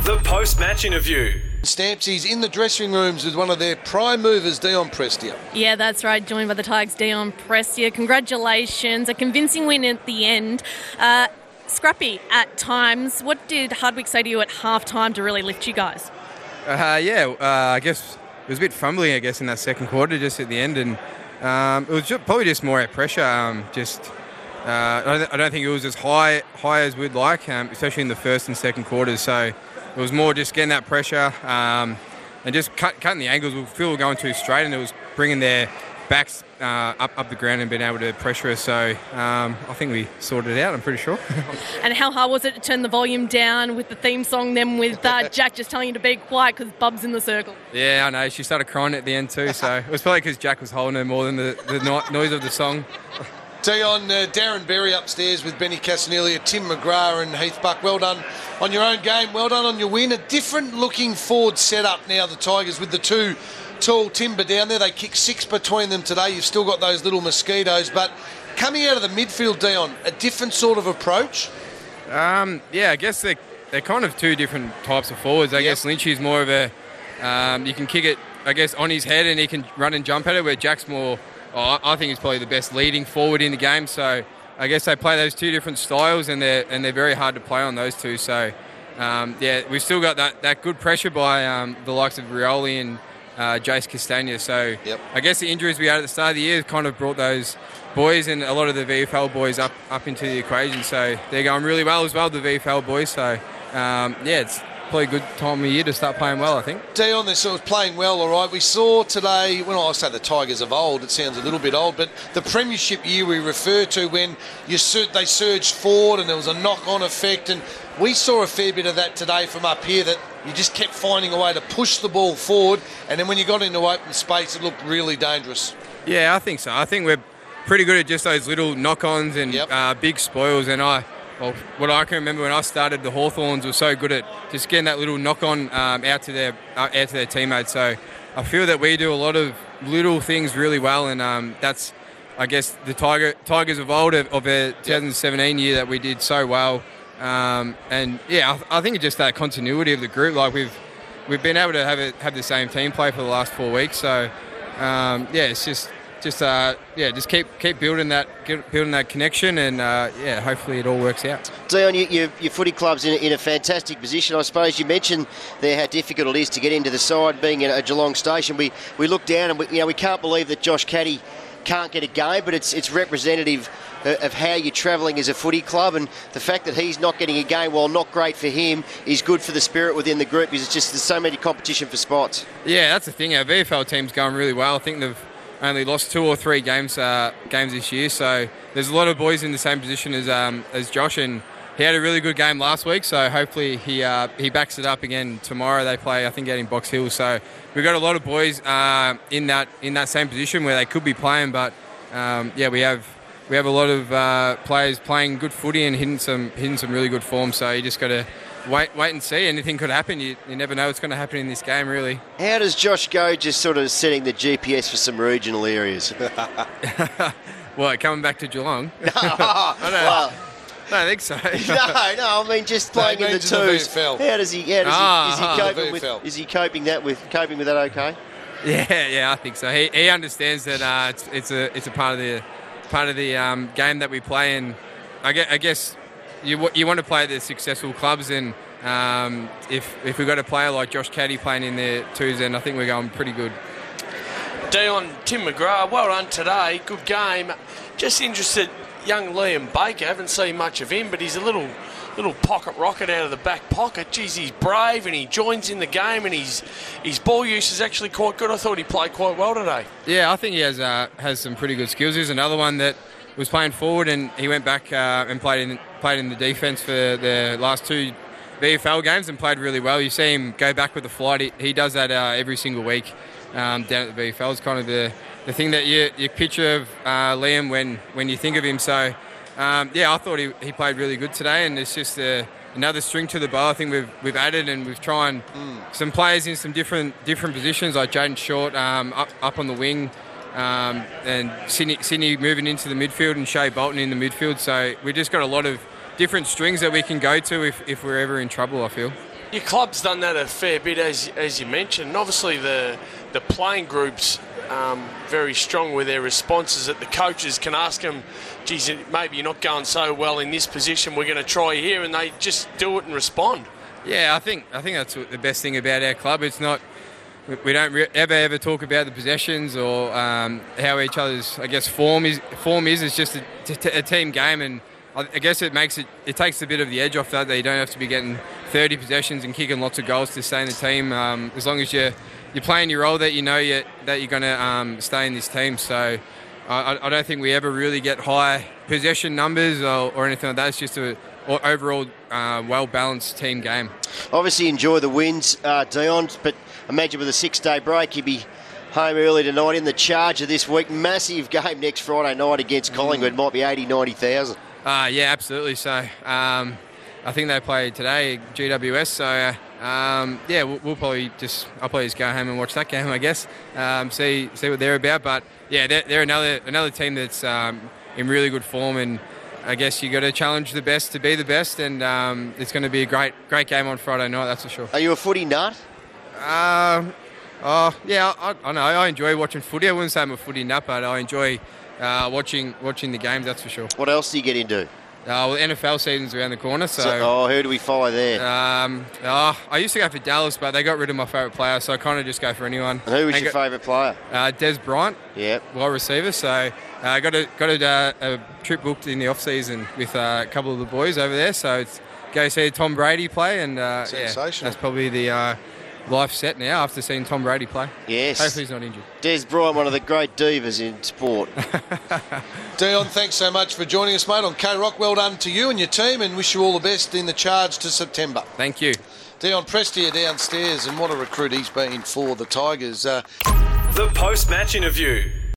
The post-match interview. Stampsy's in the dressing rooms with one of their prime movers, Dion Prestia. Yeah, that's right. Joined by the Tigers, Dion Prestia. Congratulations. A convincing win at the end. Scrappy at times. What did Hardwick say to you at half-time to really lift you guys? I guess it was a bit fumbling, in that second quarter, just at the end. And it was probably just more at pressure. I don't think it was as high as we'd like, especially in the first and second quarters. So it was more just getting that pressure and just cutting the angles. We feel we're going too straight, and it was bringing their backs up the ground and being able to pressure us. So I think we sorted it out, I'm pretty sure. And how hard was it to turn the volume down with the theme song, then with Jack just telling you to be quiet because Bub's in the circle? Yeah, I know. She started crying at the end too. So it was probably because Jack was holding her more than the noise of the song. Dion, Darren Berry upstairs with Benny Casanelia, Tim McGrath and Heath Buck. Well done on your own game. Well done on your win. A different looking forward setup now, the Tigers, with the two tall timber down there. They kick 6 between them today. You've still got those little mosquitoes. But coming out of the midfield, Dion, a different sort of approach? I guess they're kind of two different types of forwards. I guess Lynchy's more of a... you can kick it, on his head and he can run and jump at it, where Jack's more... I think he's probably the best leading forward in the game. So I guess they play those two different styles, and they're very hard to play on those two. So we've still got that good pressure by the likes of Rioli and Jace Castagna. So I guess the injuries we had at the start of the year kind of brought those boys and a lot of the VFL boys up into the equation. So they're going really well as well, the VFL boys. So it's probably a good time of year to start playing well, I think. Dion, they're sort of playing well, all right. We saw today, when I say the Tigers of old, it sounds a little bit old, but the premiership year we refer to when they surged forward and there was a knock-on effect, and we saw a fair bit of that today from up here, that you just kept finding a way to push the ball forward, and then when you got into open space, it looked really dangerous. Yeah, I think so. I think we're pretty good at just those little knock-ons and big spoils, and what I can remember when I started, the Hawthorns were so good at just getting that little knock-on out to their teammates. So I feel that we do a lot of little things really well, and that's, I guess, the Tigers of old of a 2017 year that we did so well. I think it's just that continuity of the group. Like we've been able to have the same team play for the last 4 weeks. So it's just keep building that connection, and hopefully it all works out. Dion, your footy club's in a fantastic position. I suppose you mentioned there how difficult it is to get into the side, being at a Geelong station. We look down and we can't believe that Josh Caddy can't get a game, but it's representative of how you're travelling as a footy club, and the fact that he's not getting a game, while not great for him, is good for the spirit within the group, because there's so many competition for spots. Yeah, that's the thing. Our VFL team's going really well. I think they've only lost 2 or 3 games this year, so there's a lot of boys in the same position as Josh, and he had a really good game last week, so hopefully he backs it up again tomorrow. They play, I think, out in Box Hill, so we've got a lot of boys in that same position where they could be playing, but we have a lot of players playing good footy and hitting some really good form, so you just got to wait and see. Anything could happen. You never know what's going to happen in this game, really. How does Josh go, just sort of setting the GPS for some regional areas? What, coming back to Geelong? No, I don't think so. no, I mean just playing in the twos. How does he? Is he coping with that okay? Yeah, I think so. He understands that it's a part of the game that we play, and I guess you want to play the successful clubs, and if we've got a player like Josh Caddy playing in their twos, then I think we're going pretty good. Dion, Tim McGrath, well done today. Good game. Just interested, young Liam Baker, haven't seen much of him, but he's a little pocket rocket out of the back pocket. Geez, he's brave and he joins in the game, and his ball use is actually quite good. I thought he played quite well today. Yeah, I think he has some pretty good skills. He's another one that was playing forward, and he went back and played in the defence for the last 2 VFL games and played really well. You see him go back with the flight. He does that every single week down at the VFL. It's kind of the thing that you picture of Liam when you think of him. So I thought he played really good today, and it's just another string to the bow. I think we've added, and we've tried some players in some different positions, like Jaden Short up on the wing, and Sydney moving into the midfield, and Shea Bolton in the midfield. So we've just got a lot of different strings that we can go to if we're ever in trouble, I feel. Your club's done that a fair bit, as you mentioned. And obviously, the playing group's very strong with their responses, that the coaches can ask them, geez, maybe you're not going so well in this position, we're going to try here, and they just do it and respond. Yeah, I think that's the best thing about our club. It's not, we don't ever talk about the possessions or how each other's, I guess, form is. It's just a team game, and I guess it takes a bit of the edge off that you don't have to be getting 30 possessions and kicking lots of goals to stay in the team. As long as you're playing your role, that you know that you're going to stay in this team. So I don't think we ever really get high possession numbers or anything like that. It's just an overall well-balanced team game. Obviously enjoy the wins, Dion, but imagine with a 6-day break you'd be home early tonight in the Charger this week. Massive game next Friday night against Collingwood. Might be 80,000-90,000. Yeah, absolutely. So I think they play today, GWS. So yeah, I'll probably just go home and watch that game, I guess. See what they're about. But yeah, they're another team that's in really good form, and I guess you got to challenge the best to be the best. And it's going to be a great game on Friday night, that's for sure. Are you a footy nut? Yeah, I know. I enjoy watching footy. I wouldn't say I'm a footy nut, but I enjoy watching the games, that's for sure. What else do you get into? Well, NFL season's around the corner, so who do we follow there? I used to go for Dallas, but they got rid of my favourite player, so I kind of just go for anyone. And who was your favourite player? Des Bryant, yep, wide receiver. So I got a trip booked in the off season with a couple of the boys over there. So it's go see Tom Brady play, and yeah, that's probably the life set now after seeing Tom Brady play. Yes. Hopefully he's not injured. Des Bryant, one of the great divas in sport. Dion, thanks so much for joining us, mate, on K-Rock. Well done to you and your team, and wish you all the best in the charge to September. Thank you. Dion Prestia downstairs, and what a recruit he's been for the Tigers. The post-match interview.